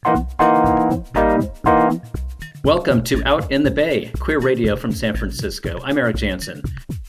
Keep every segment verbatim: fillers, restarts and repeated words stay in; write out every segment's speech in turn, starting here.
Welcome to Out in the Bay, queer radio from San Francisco. I'm Eric Jansen.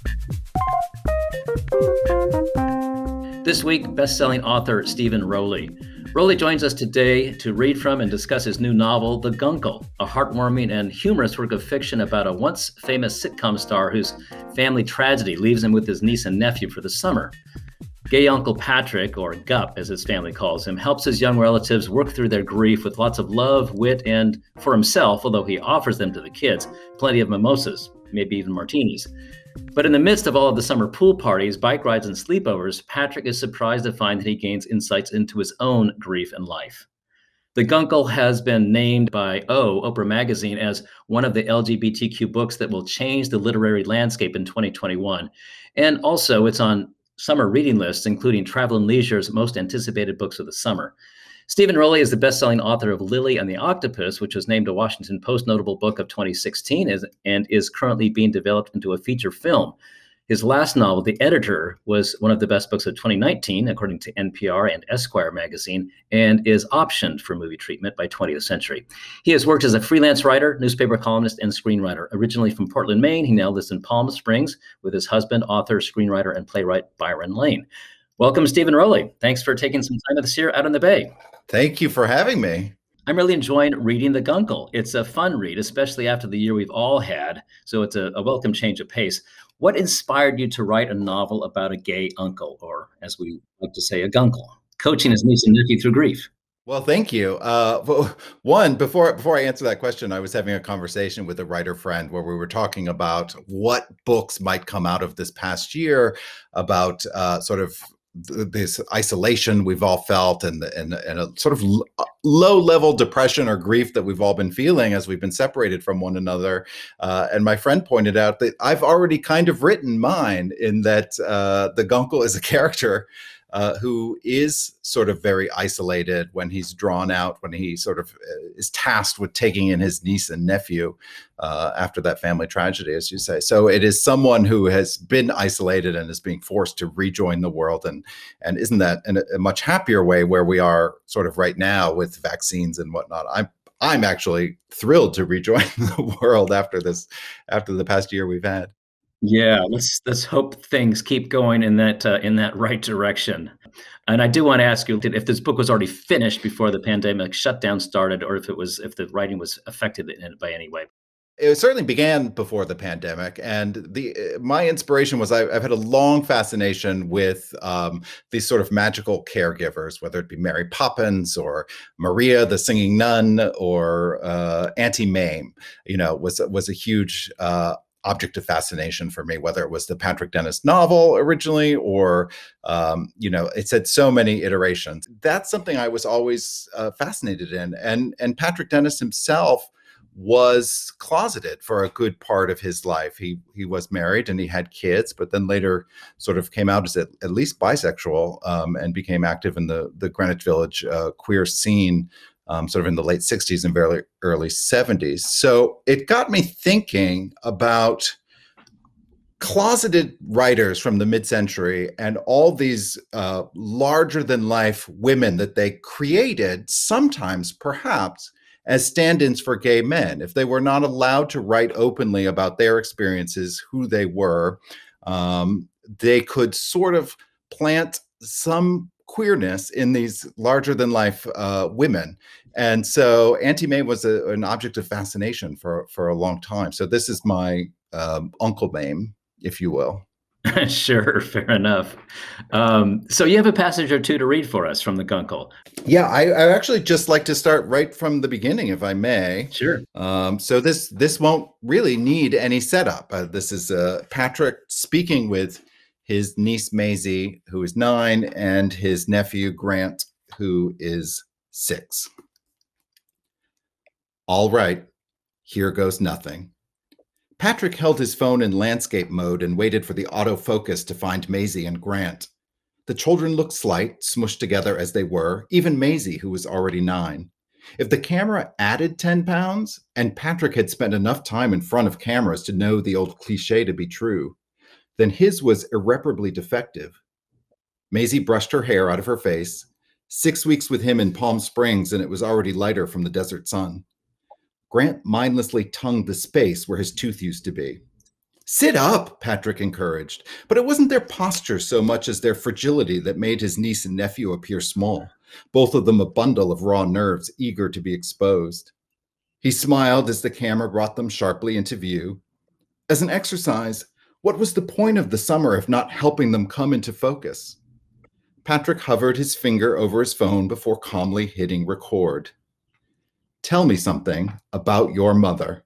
This week, best-selling author Stephen Rowley. Rowley joins us today to read from and discuss his new novel, The Guncle, a heartwarming and humorous work of fiction about a once famous sitcom star whose family tragedy leaves him with his niece and nephew for the summer. Gay Uncle Patrick, or Gup as his family calls him, helps his young relatives work through their grief with lots of love, wit, and, for himself, although he offers them to the kids, plenty of mimosas, maybe even martinis. But in the midst of all of the summer pool parties, bike rides, and sleepovers, Patrick is surprised to find that he gains insights into his own grief and life. The Guncle has been named by O, Oprah Magazine, as one of the L G B T Q books that will change the literary landscape in twenty twenty-one. And also, it's on summer reading lists, including Travel and Leisure's most anticipated books of the summer. Stephen Rowley is the best-selling author of Lily and the Octopus, which was named a Washington Post Notable Book of twenty sixteen and is currently being developed into a feature film. His last novel, The Editor, was one of the best books of twenty nineteen, according to N P R and Esquire magazine, and is optioned for movie treatment by twentieth Century. He has worked as a freelance writer, newspaper columnist, and screenwriter. Originally from Portland, Maine, he now lives in Palm Springs with his husband, author, screenwriter, and playwright Byron Lane. Welcome, Stephen Rowley. Thanks for taking some time this year out in the Bay. Thank you for having me. I'm really enjoying reading The Guncle. It's a fun read, especially after the year we've all had, so it's a, a welcome change of pace. What inspired you to write a novel about a gay uncle, or as we like to say, a gunkle, coaching his niece and nephew through grief? Well, thank you. Uh, one, before before I answer that question, I was having a conversation with a writer friend where we were talking about what books might come out of this past year about uh, sort of this isolation we've all felt and, and, and a sort of low level depression or grief that we've all been feeling as we've been separated from one another. Uh, and my friend pointed out that I've already kind of written mine in that uh, the Guncle is a character Uh, who is sort of very isolated when he's drawn out, when he sort of is tasked with taking in his niece and nephew uh, after that family tragedy, as you say. So it is someone who has been isolated and is being forced to rejoin the world. And, and isn't that in a, a much happier way where we are sort of right now with vaccines and whatnot? I'm I'm actually thrilled to rejoin the world after this, after the past year we've had. Yeah, let's let's hope things keep going in that uh, in that right direction. And I do want to ask you if this book was already finished before the pandemic shutdown started, or if it was if the writing was affected in it by any way. It certainly began before the pandemic, and the my inspiration was I, I've had a long fascination with um, these sort of magical caregivers, whether it be Mary Poppins or Maria the Singing Nun or uh, Auntie Mame. You know, was was a huge uh, object of fascination for me, whether it was the Patrick Dennis novel originally or, um, you know, it's had so many iterations. That's something I was always uh, fascinated in. And, and Patrick Dennis himself was closeted for a good part of his life. He he was married and he had kids, but then later sort of came out as at, at least bisexual um, and became active in the, the Greenwich Village uh, queer scene Um, sort of in the late sixties and very early seventies. So it got me thinking about closeted writers from the mid-century and all these uh, larger than life women that they created, sometimes perhaps as stand-ins for gay men. If they were not allowed to write openly about their experiences, who they were, um, they could sort of plant some queerness in these larger than life uh, women. And so Auntie Mame was a, an object of fascination for, for a long time. So this is my um, Uncle Mame, if you will. Sure, fair enough. Um, so you have a passage or two to read for us from the Guncle. Yeah, I, I actually just like to start right from the beginning, if I may. Sure. Um, so this this won't really need any setup. Uh, this is uh, Patrick speaking with his niece Maisie, who is nine, and his nephew Grant, who is six. All right, here goes nothing. Patrick held his phone in landscape mode and waited for the autofocus to find Maisie and Grant. The children looked slight, smushed together as they were, even Maisie, who was already nine. If the camera added ten pounds, and Patrick had spent enough time in front of cameras to know the old cliche to be true, then his was irreparably defective. Maisie brushed her hair out of her face, Six weeks with him in Palm Springs, and it was already lighter from the desert sun. Grant mindlessly tongued the space where his tooth used to be. Sit up, Patrick encouraged, but it wasn't their posture so much as their fragility that made his niece and nephew appear small, both of them a bundle of raw nerves eager to be exposed. He smiled as the camera brought them sharply into view. As an exercise, what was the point of the summer if not helping them come into focus? Patrick hovered his finger over his phone before calmly hitting record. Tell me something about your mother.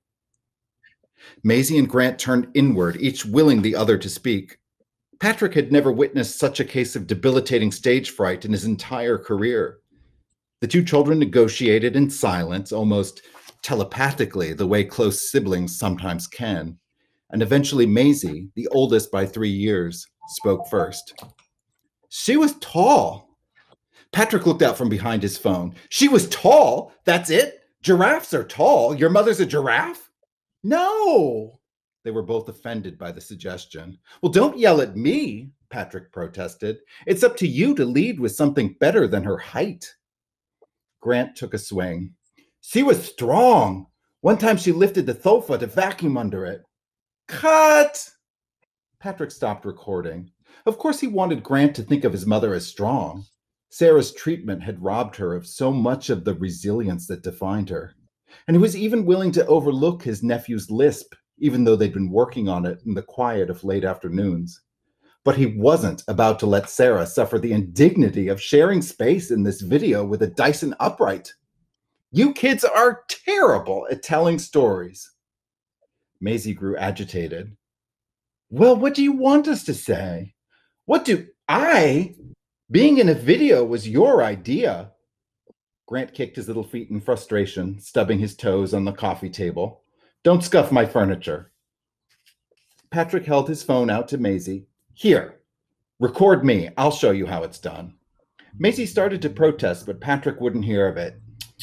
Maisie and Grant turned inward, each willing the other to speak. Patrick had never witnessed such a case of debilitating stage fright in his entire career. The two children negotiated in silence, almost telepathically, the way close siblings sometimes can. And eventually Maisie, the oldest by three years, spoke first. She was tall. Patrick looked out from behind his phone. She was tall? That's it? Giraffes are tall. Your mother's a giraffe? No. They were both offended by the suggestion. Well, don't yell at me, Patrick protested. It's up to you to lead with something better than her height. Grant took a swing. She was strong. One time she lifted the sofa to vacuum under it. Cut! Patrick stopped recording. Of course he wanted Grant to think of his mother as strong. Sarah's treatment had robbed her of so much of the resilience that defined her. And he was even willing to overlook his nephew's lisp, even though they'd been working on it in the quiet of late afternoons. But he wasn't about to let Sarah suffer the indignity of sharing space in this video with a Dyson upright. You kids are terrible at telling stories. Maisie grew agitated. Well, what do you want us to say? What do I? Being in a video was your idea. Grant kicked his little feet in frustration, stubbing his toes on the coffee table. Don't scuff my furniture. Patrick held his phone out to Maisie. Here, record me. I'll show you how it's done. Maisie started to protest, but Patrick wouldn't hear of it.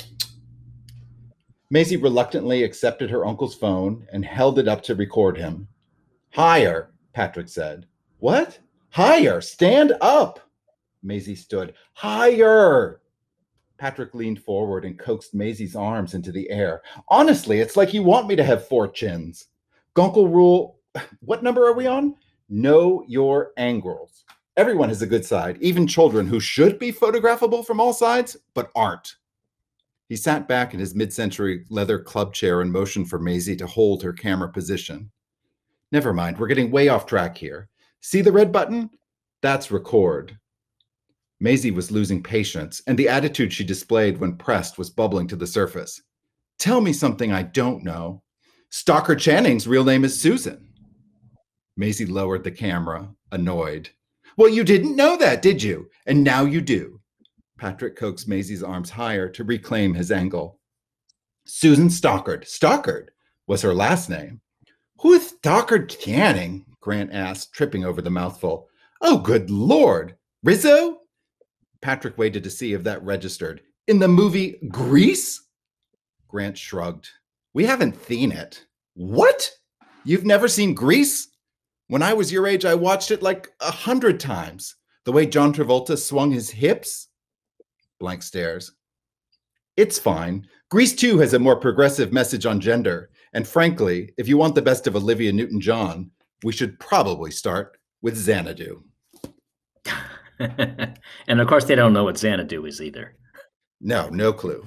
Maisie reluctantly accepted her uncle's phone and held it up to record him. Higher, Patrick said. What? Higher, stand up. Maisie stood. Higher. Patrick leaned forward and coaxed Maisie's arms into the air. Honestly, it's like you want me to have four chins. Gunkel rule, what number are we on? Know your angles. Everyone has a good side, even children who should be photographable from all sides, but aren't. He sat back in his mid-century leather club chair and motioned for Maisie to hold her camera position. Never mind, we're getting way off track here. See the red button? That's record. Maisie was losing patience, and the attitude she displayed when pressed was bubbling to the surface. Tell me something I don't know. Stockard Channing's real name is Susan. Maisie lowered the camera, annoyed. Well, you didn't know that, did you? And now you do. Patrick coaxed Maisie's arms higher to reclaim his angle. Susan Stockard. Stockard was her last name. Who is Stockard Channing? Grant asked, tripping over the mouthful. Oh, good Lord. Rizzo? Patrick waited to see if that registered. In the movie Grease? Grant shrugged. We haven't seen it. What? You've never seen Grease? When I was your age, I watched it like a hundred times. The way John Travolta swung his hips? Blank stares. It's fine. Grease two has a more progressive message on gender. And frankly, if you want the best of Olivia Newton-John, we should probably start with Xanadu. And of course, they don't know what Xanadu is either. No, no clue.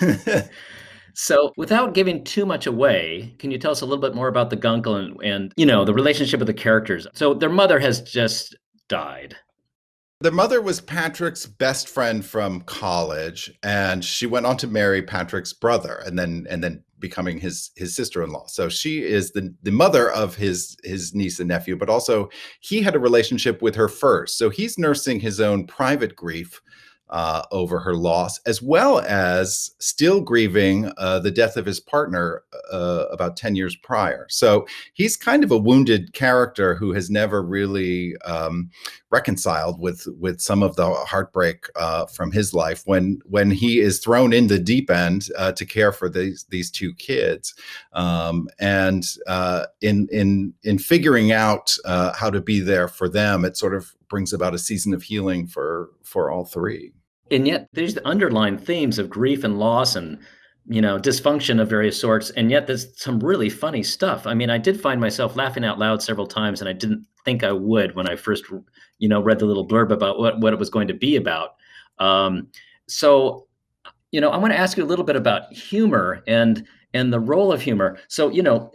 So without giving too much away, can you tell us a little bit more about the Gunkel and, and, you know, the relationship with the characters? So their mother has just died. Their mother was Patrick's best friend from college, and she went on to marry Patrick's brother and then and then becoming his his sister-in-law. So she is the, the mother of his his niece and nephew, but also he had a relationship with her first. So he's nursing his own private grief uh, over her loss, as well as still grieving uh, the death of his partner uh, about ten years prior. So he's kind of a wounded character who has never really um, reconciled with with some of the heartbreak uh, from his life when when he is thrown in the deep end uh, to care for these these two kids, um, and uh, in in in figuring out uh, how to be there for them, it sort of brings about a season of healing for for all three. And yet there's the underlying themes of grief and loss and, you know, dysfunction of various sorts. And yet there's some really funny stuff. I mean, I did find myself laughing out loud several times, and I didn't think I would when I first, you know, read the little blurb about what, what it was going to be about. Um, so, you know, I want to ask you a little bit about humor and and the role of humor. So, you know,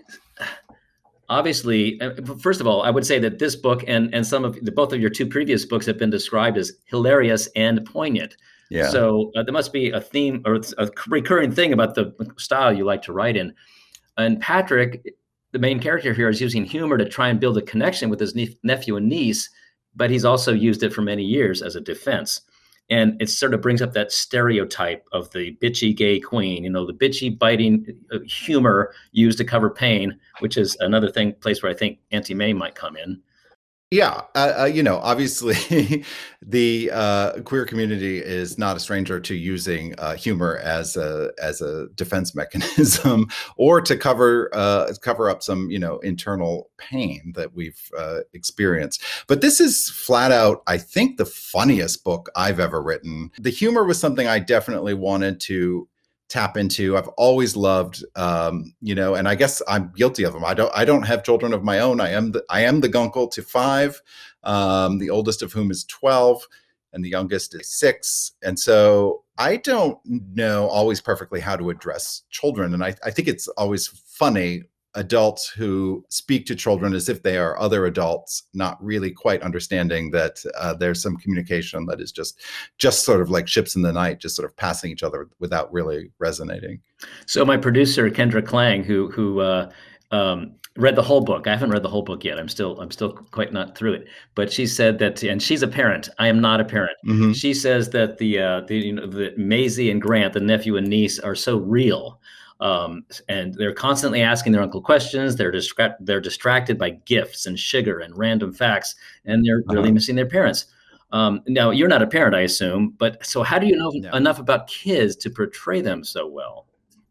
obviously, uh, first of all, I would say that this book and and some of the, both of your two previous books have been described as hilarious and poignant. Yeah. So uh, there must be a theme or a recurring thing about the style you like to write in. And Patrick, the main character here, is using humor to try and build a connection with his ne- nephew and niece, but he's also used it for many years as a defense. And it sort of brings up that stereotype of the bitchy gay queen, you know, the bitchy biting humor used to cover pain, which is another thing, place where I think Auntie May might come in. Yeah, uh, uh, you know, obviously, the uh, queer community is not a stranger to using uh, humor as a as a defense mechanism, or to cover uh, cover up some, you know, internal pain that we've uh, experienced. But this is flat out, I think, the funniest book I've ever written. The humor was something I definitely wanted to tap into. I've always loved, um, you know, and I guess I'm guilty of them. I don't, I don't have children of my own. I am the, I am the gunkle to five, um, the oldest of whom is twelve, and the youngest is six. And so I don't know always perfectly how to address children. And I, I think it's always funny, adults who speak to children as if they are other adults, not really quite understanding that uh, there's some communication that is just just sort of like ships in the night, just sort of passing each other without really resonating. So my producer Kendra Klang, who who uh, um, read the whole book. I haven't read the whole book yet. I'm still I'm still quite not through it. But she said that, and she's a parent. I am not a parent. Mm-hmm. She says that the uh, the you know the Maisie and Grant, the nephew and niece, are so real. Um, and they're constantly asking their uncle questions. They're distra- they're distracted by gifts and sugar and random facts, and they're really uh-huh. missing their parents. Um, now, you're not a parent, I assume, but so how do you know no. enough about kids to portray them so well?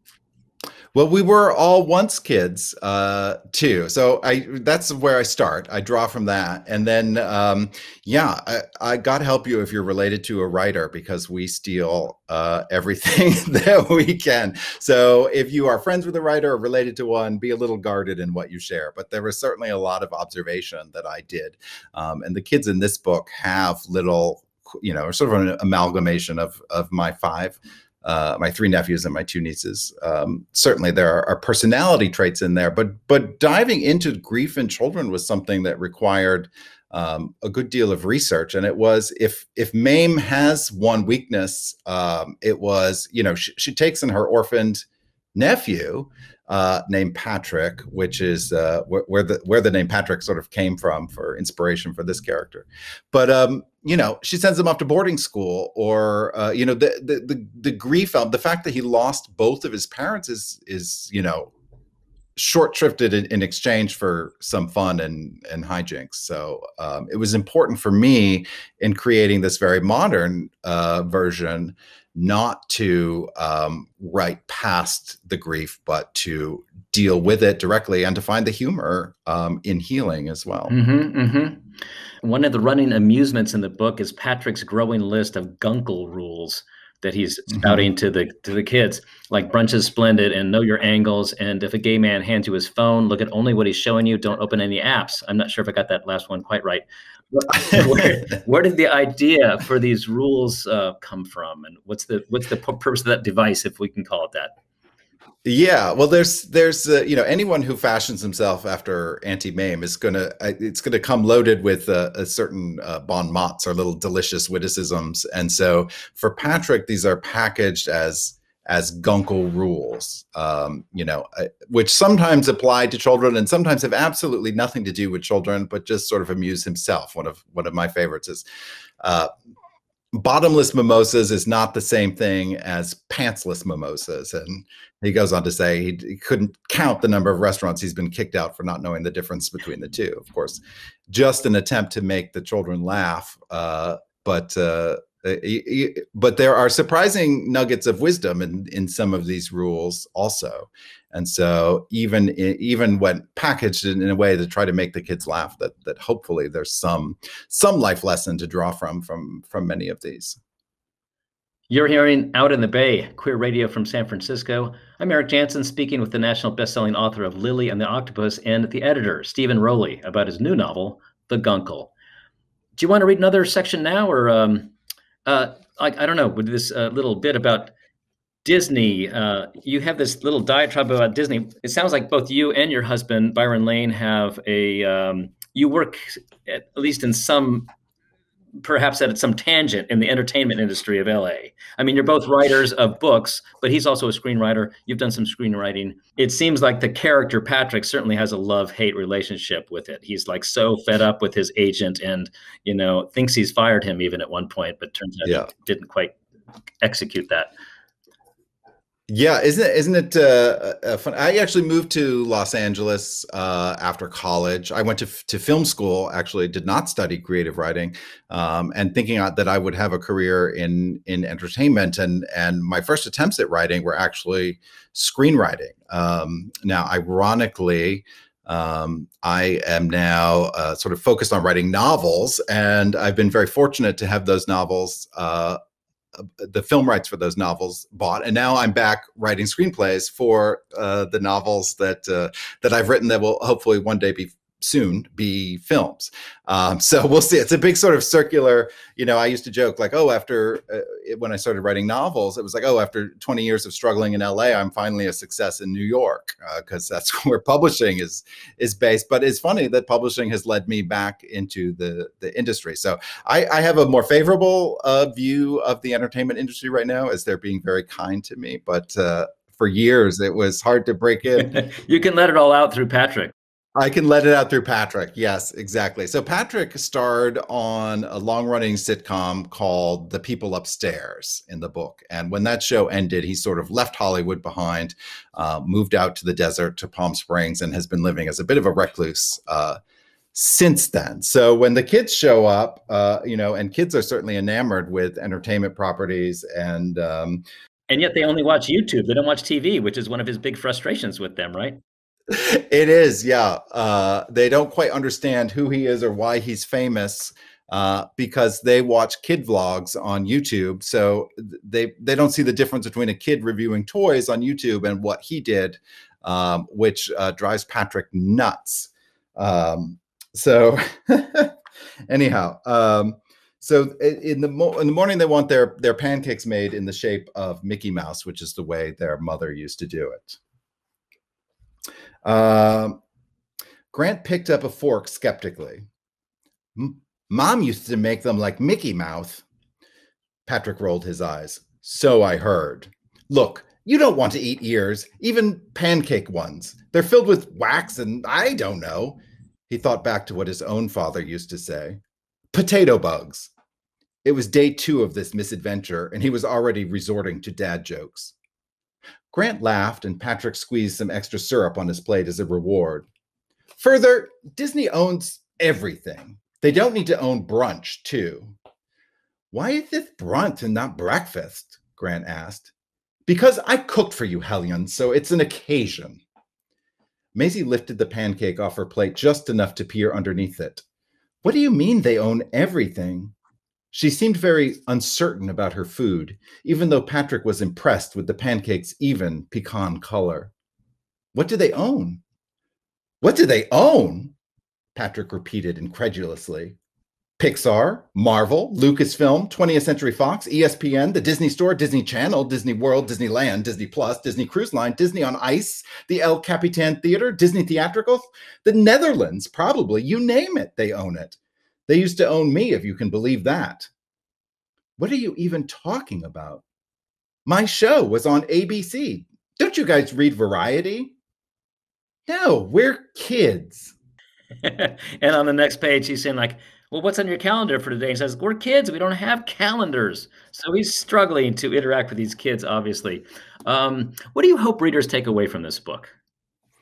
Well, we were all once kids uh, too, so I that's where I start. I draw from that, and then um, yeah, I, I God help you if you're related to a writer, because we steal uh, everything that we can. So if you are friends with a writer or related to one, be a little guarded in what you share. But there was certainly a lot of observation that I did, um, and the kids in this book have little, you know, sort of an amalgamation of of my five. Uh, my three nephews and my two nieces. Um, certainly there are, are personality traits in there, but but diving into grief in children was something that required um, a good deal of research. And it was, if if Mame has one weakness, um, it was, you know, she, she takes in her orphaned nephew uh, named Patrick, which is uh, wh- where the where the name Patrick sort of came from for inspiration for this character. But um, you know, she sends him off to boarding school, or uh, you know, the, the the the grief of the fact that he lost both of his parents is is you know short-shrifted in, in exchange for some fun and and hijinks. So um, it was important for me in creating this very modern uh, version, not to um, write past the grief, but to deal with it directly and to find the humor um, in healing as well. Mm-hmm, mm-hmm. One of the running amusements in the book is Patrick's growing list of gunkle rules that he's spouting mm-hmm. to the to the kids, like brunch is splendid and know your angles. And if a gay man hands you his phone, look at only what he's showing you. Don't open any apps. I'm not sure if I got that last one quite right. where, where did the idea for these rules uh, come from, and what's the what's the purpose of that device, if we can call it that? Yeah, well, there's there's uh, you know, anyone who fashions himself after Auntie Mame is gonna uh, it's gonna come loaded with uh, a certain uh, bon mots or little delicious witticisms, and so for Patrick, these are packaged as as gunkle rules, um, you know, uh, which sometimes apply to children and sometimes have absolutely nothing to do with children, but just sort of amuse himself. One of one of my favorites is. Uh, Bottomless mimosas is not the same thing as pantsless mimosas. And he goes on to say he, he couldn't count the number of restaurants he's been kicked out for not knowing the difference between the two. Of course, just an attempt to make the children laugh. Uh, but uh, but there are surprising nuggets of wisdom in, in some of these rules also. And so even even when packaged in, in a way to try to make the kids laugh, that that hopefully there's some some life lesson to draw from from from many of these. You're hearing Out in the Bay, queer radio from San Francisco. I'm Eric Jansen, speaking with the national best-selling author of Lily and the Octopus and the editor, Stephen Rowley, about his new novel, The Guncle. Do you want to read another section now, or um, uh, I, I don't know, with this uh, little bit about Disney? Uh, you have this little diatribe about Disney. It sounds like both you and your husband, Byron Lane, have a, um, you work at, at least in some, perhaps at some tangent in the entertainment industry of L A. I mean, you're both writers of books, but he's also a screenwriter. You've done some screenwriting. It seems like the character Patrick certainly has a love-hate relationship with it. He's like so fed up with his agent and, you know, thinks he's fired him even at one point, but turns out yeah. he didn't quite execute that. Yeah, isn't it, isn't it uh, uh, fun? I actually moved to Los Angeles uh, after college. I went to to film school. Actually, did not study creative writing, um, and thinking that I would have a career in in entertainment. And and my first attempts at writing were actually screenwriting. Um, now, ironically, um, I am now uh, sort of focused on writing novels, and I've been very fortunate to have those novels. Uh, the film rights for those novels bought, and now I'm back writing screenplays for uh, the novels that uh, that I've written that will hopefully one day be soon be films. Um, so we'll see. It's a big sort of circular, you know, I used to joke like, oh, after uh, it, when I started writing novels, it was like, oh, after twenty years of struggling in L A, I'm finally a success in New York, because uh, that's where publishing is is based. But it's funny that publishing has led me back into the the industry. So I, I have a more favorable uh, view of the entertainment industry right now, as they're being very kind to me. But uh, for years, it was hard to break in. You can let it all out through Patrick. I can let it out through Patrick. Yes, exactly. So Patrick starred on a long-running sitcom called The People Upstairs in the book. And when that show ended, he sort of left Hollywood behind, uh, moved out to the desert to Palm Springs, and has been living as a bit of a recluse uh, since then. So when the kids show up, uh, you know, and kids are certainly enamored with entertainment properties, and um, and yet they only watch YouTube. They don't watch T V, which is one of his big frustrations with them, right? It is, yeah. Uh, they don't quite understand who he is or why he's famous, uh, because they watch kid vlogs on YouTube. So they they don't see the difference between a kid reviewing toys on YouTube and what he did, um, which uh, drives Patrick nuts. Um, so anyhow, um, so in the mo- in the morning they want their their pancakes made in the shape of Mickey Mouse, which is the way their mother used to do it. Uh, Grant picked up a fork skeptically. Mom used to make them like Mickey Mouse. Patrick rolled his eyes. So I heard. Look, you don't want to eat ears, even pancake ones. They're filled with wax and I don't know. He thought back to what his own father used to say. Potato bugs. It was day two of this misadventure, and he was already resorting to dad jokes. Grant laughed, and Patrick squeezed some extra syrup on his plate as a reward. Further, Disney owns everything. They don't need to own brunch, too. Why is this brunch and not breakfast? Grant asked. Because I cooked for you, Hellion, so it's an occasion. Maisie lifted the pancake off her plate just enough to peer underneath it. What do you mean they own everything? She seemed very uncertain about her food, even though Patrick was impressed with the pancake's even pecan color. What do they own? What do they own? Patrick repeated incredulously. Pixar, Marvel, Lucasfilm, twentieth Century Fox, E S P N, the Disney Store, Disney Channel, Disney World, Disneyland, Disney Plus, Disney Cruise Line, Disney on Ice, the El Capitan Theater, Disney Theatricals, the Netherlands, probably, you name it, they own it. They used to own me, if you can believe that. What are you even talking about? My show was on A B C. Don't you guys read Variety? No, we're kids. And on the next page, he's saying like, well, what's on your calendar for today? He says, we're kids. We don't have calendars. So he's struggling to interact with these kids, obviously. Um, what do you hope readers take away from this book?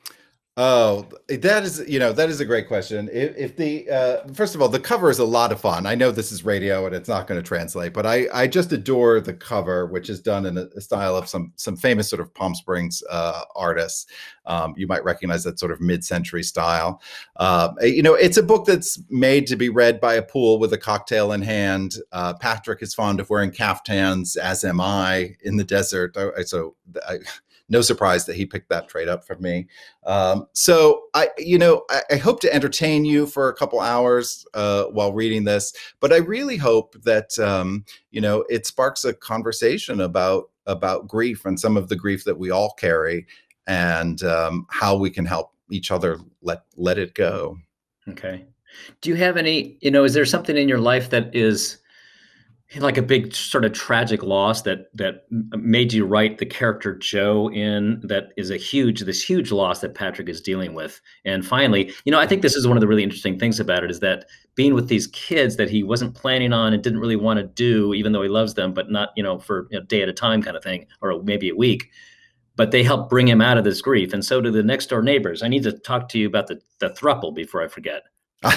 Oh, that is, you know, that is a great question. If, if the uh, first of all, the cover is a lot of fun. I know this is radio and it's not going to translate, but I I just adore the cover, which is done in a, a style of some some famous sort of Palm Springs uh, artists. Um, you might recognize that sort of mid-century style. Uh, you know, it's a book that's made to be read by a pool with a cocktail in hand. Uh, Patrick is fond of wearing caftans, as am I, in the desert. I, so I, no surprise that he picked that trade up for me. Um, so I, you know, I, I hope to entertain you for a couple hours uh, while reading this, but I really hope that um, you know, it sparks a conversation about about grief and some of the grief that we all carry, and um, how we can help each other let let it go. Okay. Do you have any, you know, is there something in your life that is like a big sort of tragic loss that that made you write the character Joe in, that is a huge this huge loss that Patrick is dealing with? And finally, you know, I think this is one of the really interesting things about it, is that being with these kids that he wasn't planning on and didn't really want to do, even though he loves them, but not, you know, for a day at a time kind of thing, or maybe a week. But they help bring him out of this grief, and so do the next door neighbors. I need to talk to you about the the throuple before I forget. All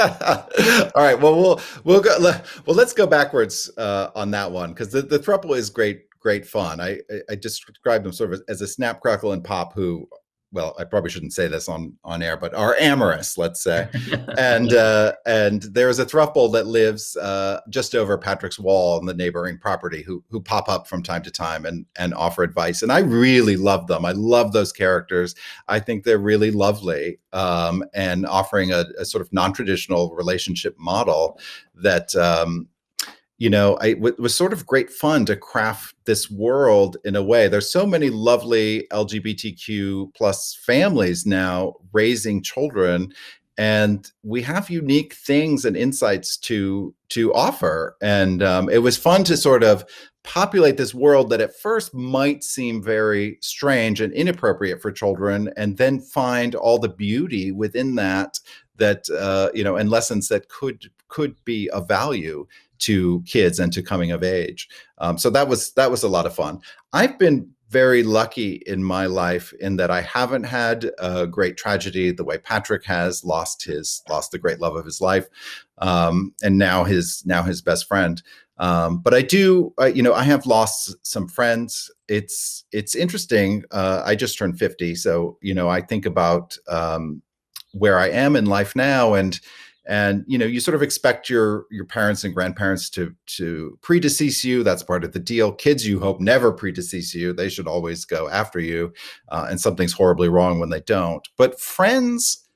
right. Well, we'll we'll go. Well, let's go backwards uh, on that one, because the the throuple is great, great fun. I I described them sort of as a snap, crackle, and pop who, well, I probably shouldn't say this on on air, but are amorous, let's say. And uh, and there's a throuple that lives uh, just over Patrick's wall on the neighboring property, who who pop up from time to time and and offer advice. And I really love them. I love those characters. I think they're really lovely, um, and offering a, a sort of non-traditional relationship model that. Um, you know, I, it was sort of great fun to craft this world in a way. There's so many lovely L G B T Q plus families now raising children, and we have unique things and insights to to offer. And um, it was fun to sort of populate this world that at first might seem very strange and inappropriate for children, and then find all the beauty within that, that uh, you know, and lessons that could could be of value to kids and to coming of age. Um, so that was that was a lot of fun. I've been very lucky in my life in that I haven't had a great tragedy the way Patrick has lost his lost the great love of his life, um, and now his now his best friend. Um, but I do, uh, you know, I have lost some friends. It's it's interesting. Uh, I just turned fifty, so you know, I think about um, where I am in life now, and and you know, you sort of expect your your parents and grandparents to to predecease you. That's part of the deal. Kids, you hope, never predecease you. They should always go after you, uh, and something's horribly wrong when they don't. But friends,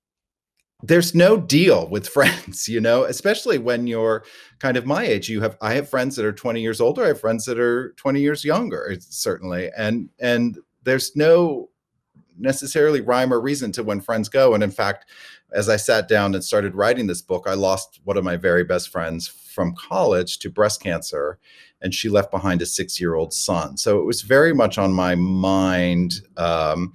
there's no deal with friends, you know, especially when you're kind of my age. You have I have friends that are twenty years older. I have friends that are twenty years younger, certainly, and and there's no necessarily rhyme or reason to when friends go. And in fact, as I sat down and started writing this book, I lost one of my very best friends from college to breast cancer, and she left behind a six-year-old son. So it was very much on my mind, um,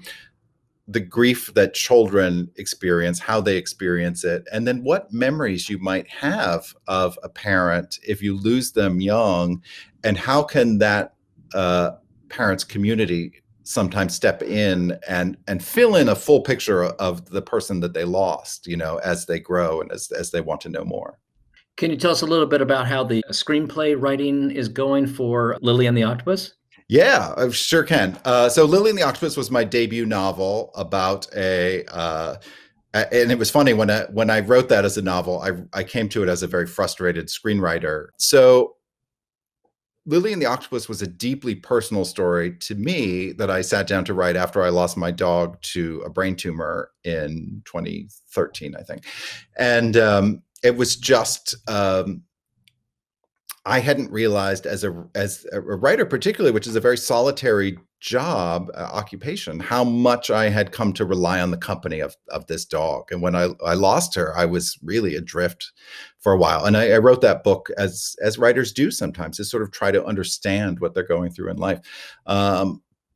the grief that children experience, how they experience it, and then what memories you might have of a parent if you lose them young, and how can that uh, parent's community sometimes step in and and fill in a full picture of the person that they lost, you know, as they grow and as as they want to know more. Can you tell us a little bit about how the screenplay writing is going for Lily and the Octopus? Yeah, I sure can. Uh, so Lily and the Octopus was my debut novel about a, uh, and it was funny when I, when I wrote that as a novel, I, I came to it as a very frustrated screenwriter. So Lily and the Octopus was a deeply personal story to me that I sat down to write after I lost my dog to a brain tumor in twenty thirteen, I think. And um, it was just, um, I hadn't realized as a as a writer, particularly, which is a very solitary job, uh, occupation, how much I had come to rely on the company of of this dog. And when I, I lost her, I was really adrift for a while. And I, I wrote that book as as writers do sometimes, to sort of try to understand what they're going through in life. Um,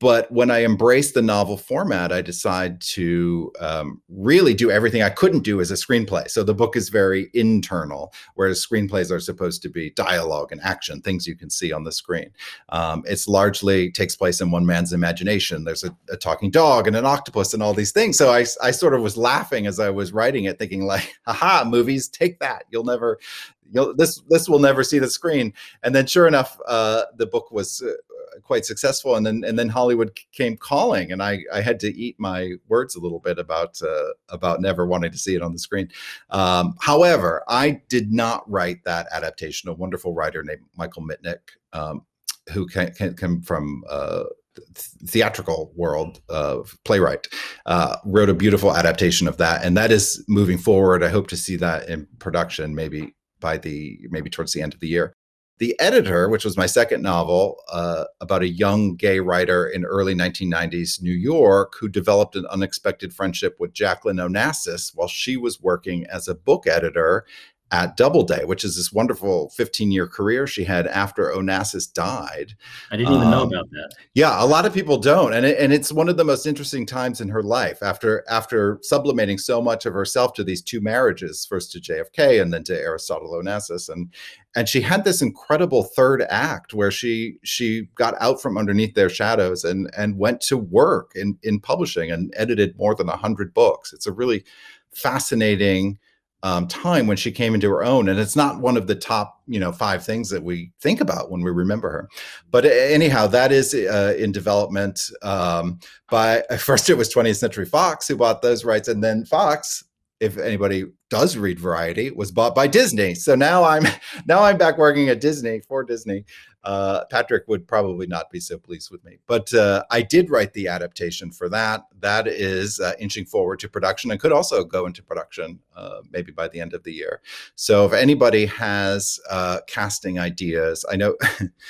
but when I embraced the novel format, I decided to um, really do everything I couldn't do as a screenplay. So the book is very internal, whereas screenplays are supposed to be dialogue and action, things you can see on the screen. Um, it's largely takes place in one man's imagination. There's a, a talking dog and an octopus and all these things. So I, I sort of was laughing as I was writing it, thinking like, haha, movies, take that. You'll never, you'll, this, this will never see the screen. And then sure enough, uh, the book was uh, quite successful. And then, and then Hollywood came calling, and I, I had to eat my words a little bit about, uh, about never wanting to see it on the screen. Um, however, I did not write that adaptation. A wonderful writer named Michael Mitnick, um, who came, came from, uh, theatrical world of playwright, uh, wrote a beautiful adaptation of that. And that is moving forward. I hope to see that in production, maybe by the, maybe towards the end of the year. The Editor, which was my second novel, uh, about a young gay writer in early nineteen nineties New York who developed an unexpected friendship with Jacqueline Onassis while she was working as a book editor at Doubleday, which is this wonderful fifteen-year career she had after Onassis died. I didn't even um, know about that. Yeah, a lot of people don't. And, it, and it's one of the most interesting times in her life after, after sublimating so much of herself to these two marriages, first to J F K and then to Aristotle Onassis. And, and she had this incredible third act where she she got out from underneath their shadows and, and went to work in, in publishing and edited more than one hundred books. It's a really fascinating Um, time when she came into her own. And it's not one of the top, you know, five things that we think about when we remember her. But anyhow, that is uh, in development. Um, by first it was twentieth Century Fox who bought those rights. And then Fox, if anybody does read Variety, was bought by Disney. So now I'm now I'm back working at Disney for Disney. Uh, Patrick would probably not be so pleased with me, but uh, I did write the adaptation for that. That is uh, inching forward to production and could also go into production uh, maybe by the end of the year. So if anybody has uh, casting ideas, I know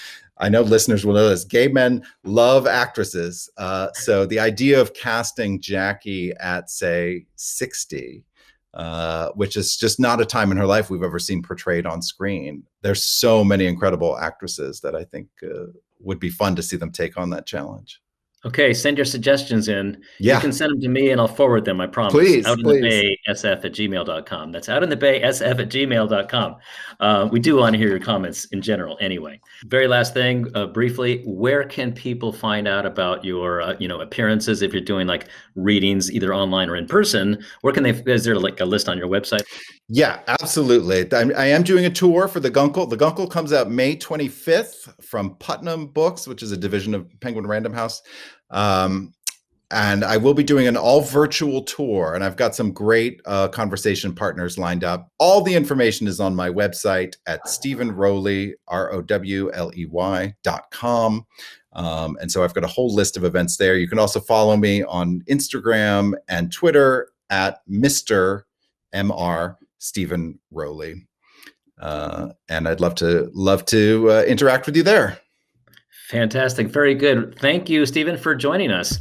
I know listeners will know this. Gay men love actresses. Uh, so the idea of casting Jackie at, say, sixty, uh, which is just not a time in her life we've ever seen portrayed on screen. There's so many incredible actresses that I think uh, would be fun to see them take on that challenge. Okay, send your suggestions in. Yeah. You can send them to me and I'll forward them, I promise. Please, out in please. the bay S F at gmail dot com. That's out in the bay S F at gmail dot com. Uh, we do want to hear your comments in general anyway. Very last thing, uh, briefly, where can people find out about your uh, you know, appearances if you're doing like readings either online or in person? Where can they, is there like a list on your website? Yeah, absolutely. I, I am doing a tour for The Guncle. The Guncle comes out May twenty-fifth from Putnam Books, which is a division of Penguin Random House. Um, and I will be doing an all virtual tour, and I've got some great uh, conversation partners lined up. All the information is on my website at Stephen Rowley, R O W L E Y dot com. Um, and so I've got a whole list of events there. You can also follow me on Instagram and Twitter at Mister M R Stephen Rowley. Uh, and I'd love to love to uh, interact with you there. Fantastic. Very good. Thank you, Stephen, for joining us.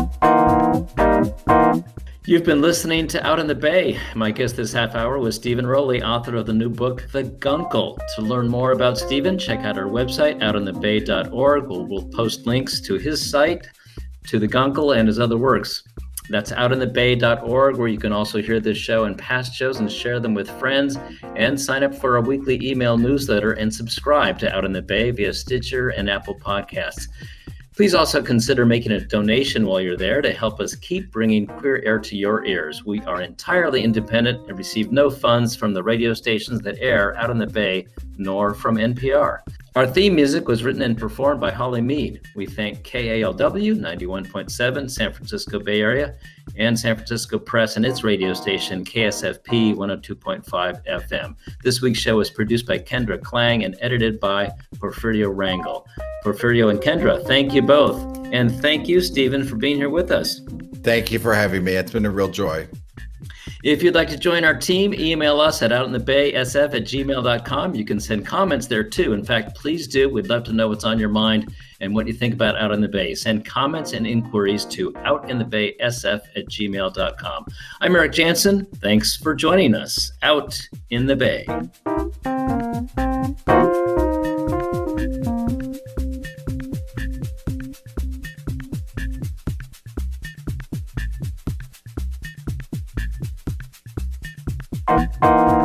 You've been listening to Out in the Bay. My guest this half hour was Stephen Rowley, author of the new book, The Guncle. To learn more about Stephen, check out our website, out in the bay dot org. We'll, we'll post links to his site, to The Guncle, and his other works. That's out in the bay dot org, where you can also hear this show and past shows and share them with friends, and sign up for our weekly email newsletter and subscribe to Out in the Bay via Stitcher and Apple Podcasts. Please also consider making a donation while you're there to help us keep bringing queer air to your ears. We are entirely independent and receive no funds from the radio stations that air Out in the Bay, nor from N P R. Our theme music was written and performed by Holly Mead. We thank K A L W ninety-one point seven San Francisco Bay Area and San Francisco Press and its radio station K S F P one oh two point five F M. This week's show was produced by Kendra Klang and edited by Porfirio Rangel. Porfirio and Kendra, thank you both. And thank you, Stephen, for being here with us. Thank you for having me. It's been a real joy. If you'd like to join our team, email us at outinthebaysf at gmail dot com. You can send comments there too. In fact, please do. We'd love to know what's on your mind and what you think about Out in the Bay. Send comments and inquiries to outinthebaysf at gmail dot com. I'm Eric Jansen. Thanks for joining us. Out in the Bay. you.